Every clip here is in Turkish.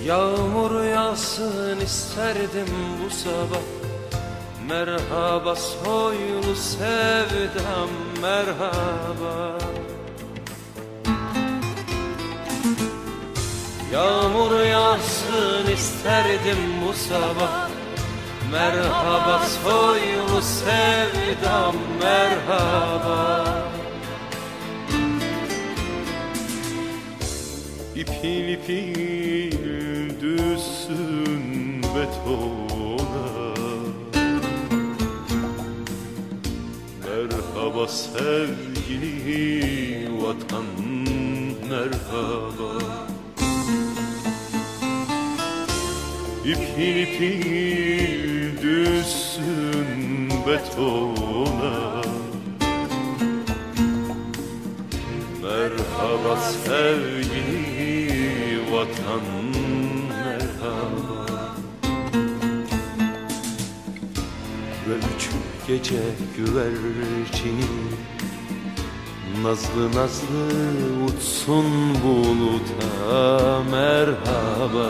Yağmur yağsın isterdim bu sabah. Merhaba soylu sevdam, merhaba. Yağmur yağsın isterdim bu sabah. Merhaba soylu sevdam, merhaba. İpil ipil düşsün betona. Merhaba sevgili vatan, merhaba. İpil ipil düşsün betona. Merhaba sevgili vatan, merhaba. Ve üç gece güvercini nazlı nazlı uçsun buluta, merhaba.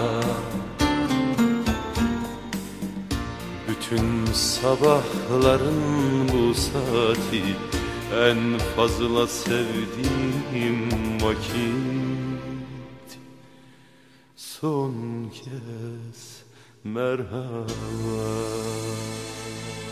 Bütün sabahların bu saati en fazla sevdiğim vakit. Son kez merhaba.